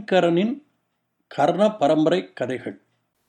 சங்கரனின் கர்ண பரம்பரை கதைகள்.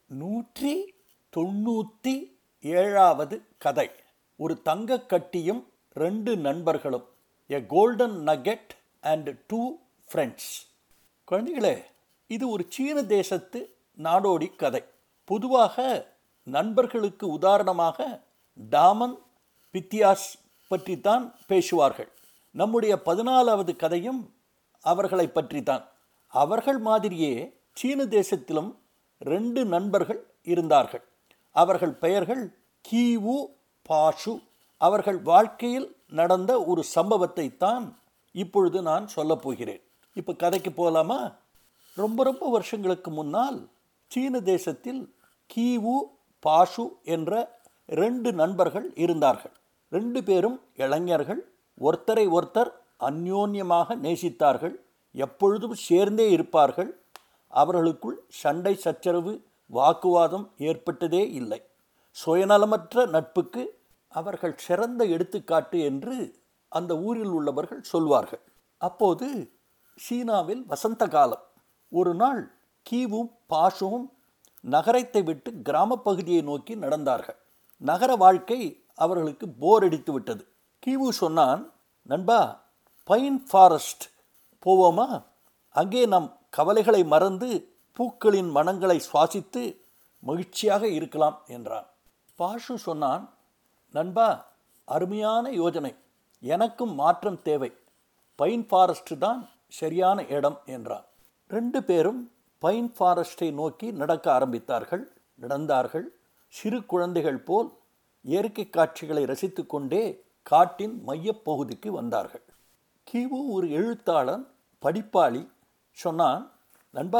197வது கதை. ஒரு தங்கக் கட்டியும் 2 நண்பர்களும். A golden nugget and 2 friends. குழந்தைகளே, இது ஒரு சீன தேசத்து நாடோடி கதை. பொதுவாக நண்பர்களுக்கு உதாரணமாக டாமன் பித்தியாஸ் பற்றித்தான் பேசுவார்கள். நம்முடைய 14வது கதையும் அவர்களை பற்றித்தான். அவர்கள் மாதிரியே சீன தேசத்திலும் 2 நண்பர்கள் இருந்தார்கள். அவர்கள் பெயர்கள் கீவு, பாஷு. அவர்கள் வாழ்க்கையில் நடந்த ஒரு சம்பவத்தை தான் இப்பொழுது நான் சொல்லப் போகிறேன். இப்போ கதைக்கு போகலாமா? ரொம்ப வருஷங்களுக்கு முன்னால் சீன தேசத்தில் கீவு, பாஷு என்ற 2 நண்பர்கள் இருந்தார்கள். 2 பேரும் இளைஞர்கள். ஒருத்தரை ஒருத்தர் அந்யோன்யமாக நேசித்தார்கள். எப்பொழுதும் சேர்ந்தே இருப்பார்கள். அவர்களுக்குள் சண்டை சச்சரவு, வாக்குவாதம் ஏற்பட்டதே இல்லை. சுயநலமற்ற நட்புக்கு அவர்கள் சிறந்த எடுத்துக்காட்டு என்று அந்த ஊரில் உள்ளவர்கள் சொல்வார்கள். அப்போது சீனாவில் வசந்த காலம். ஒரு நாள் கீவும் பாஷுவும் நகரத்தை விட்டு கிராம பகுதியை நோக்கி நடந்தார்கள். நகர வாழ்க்கை அவர்களுக்கு போர் அடித்து விட்டது. கீவு சொன்னான், நண்பா, பைன் ஃபாரஸ்ட் போவோமா? அங்கே நம் கவலைகளை மறந்து பூக்களின் மனங்களை சுவாசித்து மகிழ்ச்சியாக இருக்கலாம் என்றான். பாஷு சொன்னான், நண்பா, அருமையான யோஜனை. எனக்கும் மாற்றம் தேவை. பைன் ஃபாரஸ்ட் தான் சரியான இடம் என்றான். 2 பேரும் பைன் ஃபாரஸ்டை நோக்கி நடக்க ஆரம்பித்தார்கள். நடந்தார்கள். சிறு குழந்தைகள் போல் இயற்கை காட்சிகளை ரசித்து கொண்டே காட்டின் மையப்பகுதிக்கு வந்தார்கள். கீவு ஒரு எழுத்தாளன், படிப்பாளி. சொன்னான், நண்பா,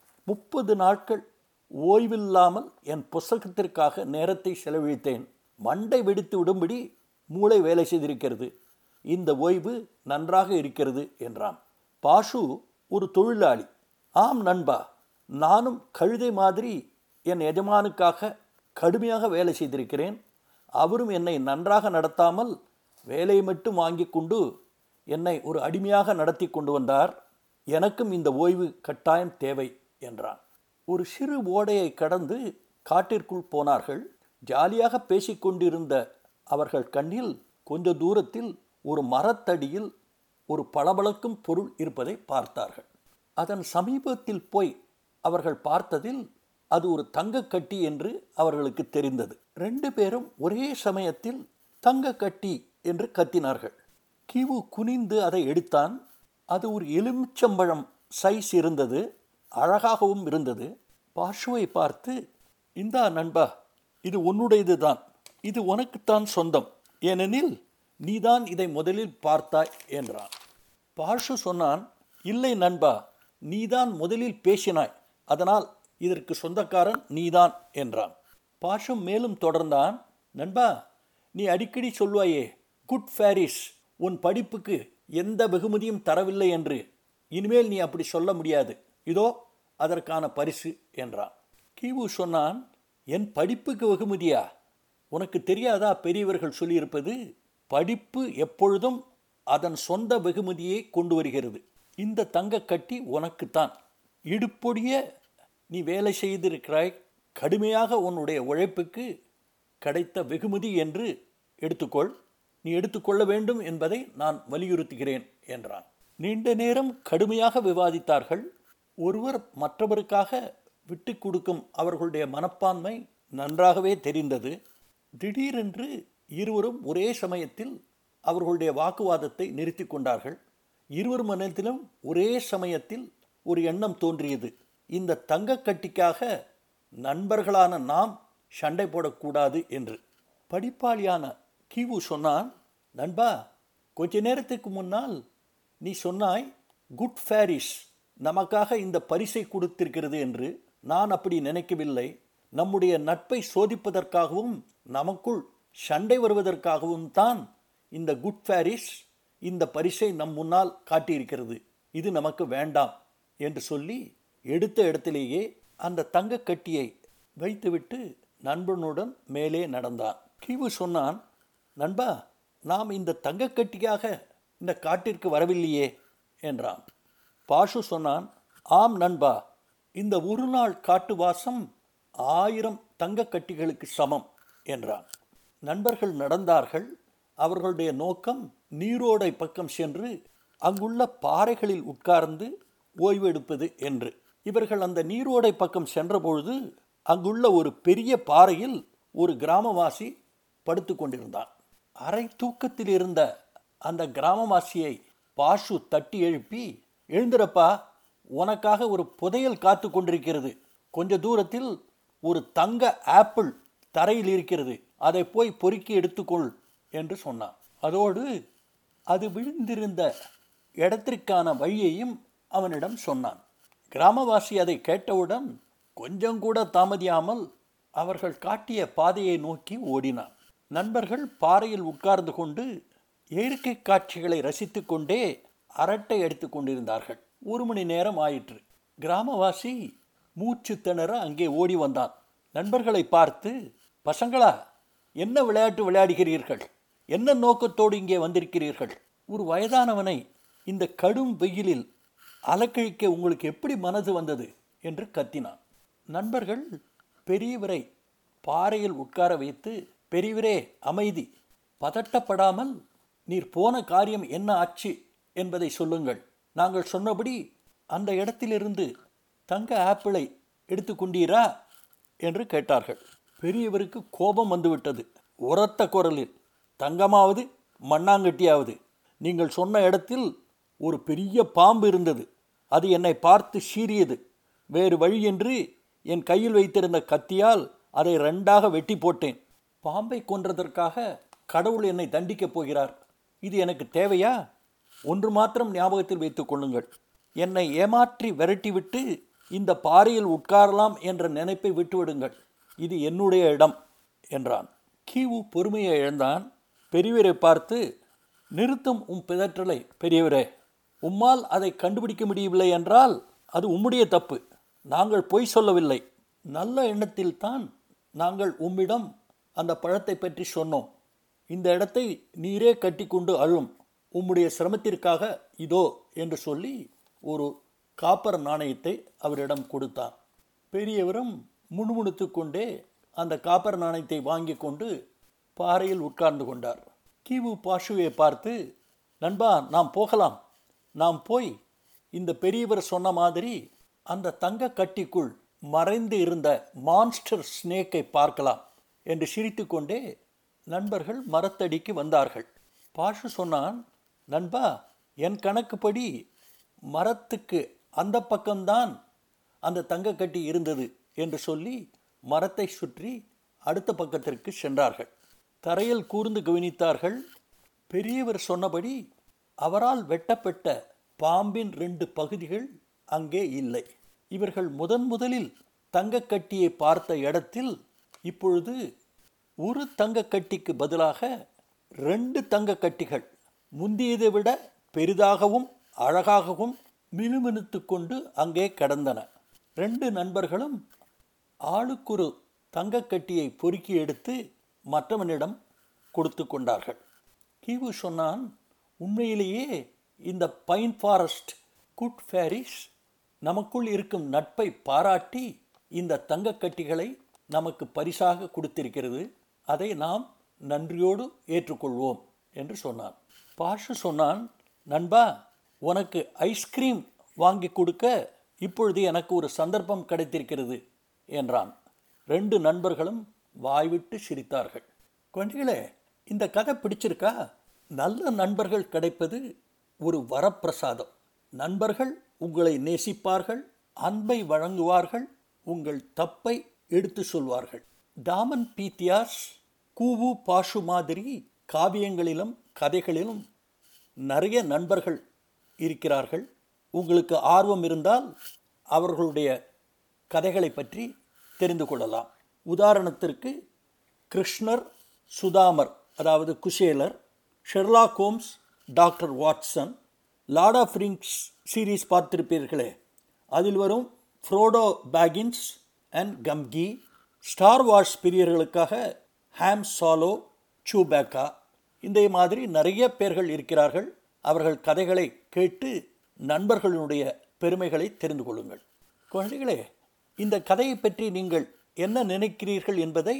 30 நாட்கள் ஓய்வில்லாமல் என் புத்தகத்திற்காக நேரத்தை செலவழித்தேன். மண்டை வெடித்து விடும்படி மூளை வேலை செய்திருக்கிறது. இந்த ஓய்வு நன்றாக இருக்கிறது என்றான். பாஷு ஒரு தொழிலாளி. ஆம் நண்பா, நானும் கழுதை மாதிரி என் எஜமானுக்காக கடுமையாக வேலை செய்திருக்கிறேன். அவரும் என்னை நன்றாக நடத்தாமல் வேலையை மட்டும் வாங்கி கொண்டு என்னை ஒரு அடிமையாக நடத்தி கொண்டு வந்தார். எனக்கும் இந்த ஓய்வு கட்டாயம் தேவை என்றான். ஒரு சிறு ஓடையை கடந்து காட்டிற்குள் போனார்கள். ஜாலியாக பேசிக்கொண்டிருந்த அவர்கள் கண்ணில் கொஞ்ச தூரத்தில் ஒரு மரத்தடியில் ஒரு பளபளக்கும் பொருள் இருப்பதை பார்த்தார்கள். அதன் சமீபத்தில் போய் அவர்கள் பார்த்ததில் அது ஒரு தங்கக்கட்டி என்று அவர்களுக்கு தெரிந்தது. 2 பேரும் ஒரே சமயத்தில் தங்கக்கட்டி என்று கத்தினார்கள். கீவு குனிந்து அதை எடுத்தான். அது ஒரு எலுமிச்சம்பழம் சைஸ் இருந்தது. அழகாகவும் இருந்தது. பாஷுவை பார்த்து, இந்தா நண்பா, இது உன்னுடையது தான். இது உனக்குத்தான் சொந்தம். ஏனெனில் நீதான் இதை முதலில் பார்த்தாய் என்றான். பாஷு சொன்னான், இல்லை நண்பா, நீதான் முதலில் பேசினாய். அதனால் இதற்கு சொந்தக்காரன் நீதான் என்றான். பாஷு மேலும் தொடர்ந்தான், நண்பா, நீ அடிக்கடி சொல்வாயே, குட் ஃபேரிஸ் உன் படிப்புக்கு எந்த வெகுமதியும் தரவில்லை என்று. இனிமேல் நீ அப்படி சொல்ல முடியாது. இதோ அதற்கான பரிசு என்றான். கீவு சொன்னான், என் படிப்புக்கு வெகுமதியா? உனக்கு தெரியாதா பெரியவர்கள் சொல்லியிருப்பது? படிப்பு எப்பொழுதும் அதன் சொந்த வெகுமதியை கொண்டு வருகிறது. இந்த தங்கக்கட்டி உனக்குத்தான். இடுப்பொடிய நீ வேலை செய்திருக்கிறாய். கடுமையாக உன்னுடைய உழைப்புக்கு கிடைத்த வெகுமதி என்று எடுத்துக்கொள். நீ எடுத்துக்கொள்ள வேண்டும் என்பதை நான் வலியுறுத்துகிறேன் என்றான். நீண்ட நேரம் கடுமையாக விவாதித்தார்கள். ஒருவர் மற்றவருக்காக விட்டு கொடுக்கும் அவர்களுடைய மனப்பான்மை நன்றாகவே தெரிந்தது. திடீரென்று இருவரும் ஒரே சமயத்தில் அவர்களுடைய வாக்குவாதத்தை நிறுத்தி கொண்டார்கள். இருவர் மனத்திலும் ஒரே சமயத்தில் ஒரு எண்ணம் தோன்றியது. இந்த தங்கக்கட்டிக்காக நண்பர்களான நாம் சண்டை போடக்கூடாது என்று. படிப்பாளியான கீவு சொன்னான், நண்பா, கொஞ்ச நேரத்துக்கு முன்னால் நீ சொன்னாய், குட் ஃபேரிஸ் நமக்காக இந்த பரிசை கொடுத்திருக்கிறது என்று. நான் அப்படி நினைக்கவில்லை. நம்முடைய நட்பை சோதிப்பதற்காகவும் நமக்குள் சண்டை வருவதற்காகவும் தான் இந்த குட் ஃபேரிஸ் இந்த பரிசை நம் முன்னால் காட்டியிருக்கிறது. இது நமக்கு வேண்டாம் என்று சொல்லி எடுத்த இடத்திலேயே அந்த தங்கக்கட்டியை வைத்துவிட்டு நண்பனுடன் மேலே நடந்தான். கீவு சொன்னான், நண்பா, நாம் இந்த தங்கக்கட்டிக்காக இந்த காட்டிற்கு வரவில்லையே என்றான். பாஷு சொன்னான், ஆம் நண்பா, இந்த ஒரு நாள் காட்டுவாசம் 1000 தங்கக் கட்டிகளுக்கு சமம் என்றான். நண்பர்கள் நடந்தார்கள். அவர்களுடைய நோக்கம் நீரோடை பக்கம் சென்று அங்குள்ள பாறைகளில் உட்கார்ந்து ஓய்வெடுப்பது என்று. இவர்கள் அந்த நீரோடை பக்கம் சென்றபொழுது அங்குள்ள ஒரு பெரிய பாறையில் ஒரு கிராமவாசி படுத்து கொண்டிருந்தான். அரை தூக்கத்தில் இருந்த அந்த கிராமவாசியை பாஷு தட்டி எழுப்பி, எழுந்திரப்பா, உனக்காக ஒரு புதையல் காத்து கொண்டிருக்கிறது. கொஞ்ச தூரத்தில் ஒரு தங்க ஆப்பிள் தரையில் இருக்கிறது, அதை போய் பொறுக்கி எடுத்துக்கொள் என்று சொன்னான். அதோடு அது விழுந்திருந்த இடத்திற்கான வழியையும் அவனிடம் சொன்னான். கிராமவாசி அதை கேட்டவுடன் கொஞ்சம் கூட தாமதியாமல் அவர்கள் காட்டிய பாதையை நோக்கி ஓடினான். நண்பர்கள் பாறையில் உட்கார்ந்து கொண்டு இயற்கை காட்சிகளை ரசித்து கொண்டே அரட்டை அடித்து கொண்டிருந்தார்கள். 1 மணி நேரம் ஆயிற்று. கிராமவாசி மூச்சு திணற அங்கே ஓடி வந்தான். நண்பர்களை பார்த்து, பசங்களா, என்ன விளையாட்டு விளையாடுகிறீர்கள்? என்ன நோக்கத்தோடு இங்கே வந்திருக்கிறீர்கள்? ஒரு வயதானவனை இந்த கடும் வெயிலில் அலக்கழிக்க உங்களுக்கு எப்படி மனது வந்தது என்று கத்தினான். நண்பர்கள் பெரியவரை பாறையில் உட்கார வைத்து, பெரியவரே அமைதி, பதட்டப்படாமல் நீர் போன காரியம் என்ன ஆச்சு என்பதை சொல்லுங்கள். நாங்கள் சொன்னபடி அந்த இடத்திலிருந்து தங்க ஆப்பிளை எடுத்துக்கொண்டீரா என்று கேட்டார்கள். பெரியவருக்கு கோபம் வந்துவிட்டது. உரத்த குரலில், தங்கமாவது மண்ணாங்கட்டியாவது, நீங்கள் சொன்ன இடத்தில் ஒரு பெரிய பாம்பு இருந்தது. அது என்னை பார்த்து சீறியது. வேறு வழியின்றி என் கையில் வைத்திருந்த கத்தியால் அதை 2ஆக வெட்டி போட்டேன். பாம்பை கொன்றதற்காக கடவுள் என்னை தண்டிக்கப் போகிறார். இது எனக்கு தேவையா? ஒன்று மாத்திரம் ஞாபகத்தில் வைத்துக் கொள்ளுங்கள். என்னை ஏமாற்றி விரட்டிவிட்டு இந்த பாறையில் உட்காரலாம் என்ற நினைப்பை விட்டுவிடுங்கள். இது என்னுடைய இடம் என்றான். கீவு பொறுமையை இழந்தான். பெரியவரை பார்த்து, நிறுத்தும் உம் பிதற்றலை பெரியவரே. உம்மால் அதை கண்டுபிடிக்க முடியவில்லை என்றால் அது உம்முடைய தப்பு. நாங்கள் பொய் சொல்லவில்லை. நல்ல எண்ணத்தில்தான் நாங்கள் உம்மிடம் அந்த பழத்தை பற்றி சொன்னோம். இந்த இடத்தை நீரே கட்டி கொண்டு அழும். உம்முடைய சிரமத்திற்காக இதோ என்று சொல்லி ஒரு காப்பர் நாணயத்தை அவரிடம் கொடுத்தான். பெரியவரும் முணுமுணுத்து கொண்டே அந்த காப்பர் நாணயத்தை வாங்கி கொண்டு பாறையில் உட்கார்ந்து கொண்டார். கீவு பாஷுவை பார்த்து, நண்பா, நாம் போகலாம். நாம் போய் இந்த பெரியவர் சொன்ன மாதிரி அந்த தங்க கட்டிக்குள் மறைந்து இருந்த மான்ஸ்டர் ஸ்னேக்கை பார்க்கலாம் என்று சிரித்து கொண்டே நண்பர்கள் மரத்தடிக்கு வந்தார்கள். பாஷு சொன்னான், நண்பா, என் கணக்குப்படி மரத்துக்கு அந்த பக்கம்தான் அந்த தங்கக்கட்டி இருந்தது என்று சொல்லி மரத்தை சுற்றி அடுத்த பக்கத்திற்கு சென்றார்கள். தரையில் கூர்ந்து கவனித்தார்கள். பெரியவர் சொன்னபடி அவரால் வெட்டப்பட்ட பாம்பின் 2 பகுதிகள் அங்கே இல்லை. இவர்கள் முதலில் தங்கக்கட்டியை பார்த்த இடத்தில் இப்பொழுது ஒரு தங்கக்கட்டிக்கு பதிலாக 2 தங்கக்கட்டிகள் முந்தியதை விட பெரிதாகவும் அழகாகவும் மினுமினுத்து கொண்டு அங்கே கிடந்தன. 2 நண்பர்களும் ஆளுக்கொரு தங்கக்கட்டியை பொறுக்கி எடுத்து மற்றவனிடம் கொடுத்து கொண்டார்கள். கீவு சொன்னான், உண்மையிலேயே இந்த பைன் ஃபாரஸ்ட் குட் ஃபேரிஸ் நமக்குள் இருக்கும் நட்பை பாராட்டி இந்த தங்கக்கட்டிகளை நமக்கு பரிசாக கொடுத்திருக்கிறது. அதை நாம் நன்றியோடு ஏற்றுக்கொள்வோம் என்று சொன்னான். பாஷு சொன்னான், நண்பா, உனக்கு ஐஸ்கிரீம் வாங்கி கொடுக்க இப்பொழுது எனக்கு ஒரு சந்தர்ப்பம் கிடைத்திருக்கிறது என்றான். 2 நண்பர்களும் வாய்விட்டு சிரித்தார்கள். குழந்தைகளே, இந்த கதை பிடிச்சிருக்கா? நல்ல நண்பர்கள் கிடைப்பது ஒரு வரப்பிரசாதம். நண்பர்கள் உங்களை நேசிப்பார்கள், அன்பை வழங்குவார்கள், உங்கள் தப்பை எடுத்து சொல்வார்கள். டாமன் பீத்தியாஸ், கூவு பாஷு மாதிரி காவியங்களிலும் கதைகளிலும் நிறைய நண்பர்கள் இருக்கிறார்கள். உங்களுக்கு ஆர்வம் இருந்தால் அவர்களுடைய கதைகளை பற்றி தெரிந்து கொள்ளலாம். உதாரணத்திற்கு கிருஷ்ணர், சுதாமர், அதாவது குசேலர், Sherlock Holmes, doctor Watson, lord of rings series பார்த்திருப்பீர்களே, அதில் வரும் Frodo Baggins and Gamgee. Star Wars பிரியர்களுக்காக ஹாம் சாலோ, சூபேக்கா, இந்த மாதிரி நிறைய பேர்கள் இருக்கிறார்கள். அவர்கள் கதைகளை கேட்டு நண்பர்களுடைய பெருமைகளை தெரிந்து கொள்ளுங்கள். குழந்தைகளே, இந்த கதையை பற்றி நீங்கள் என்ன நினைக்கிறீர்கள் என்பதை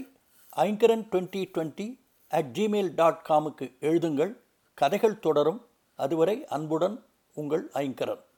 ainkaran2020@gmail.com எழுதுங்கள். கதைகள் தொடரும். அதுவரை அன்புடன் உங்கள் ஐங்கரன்.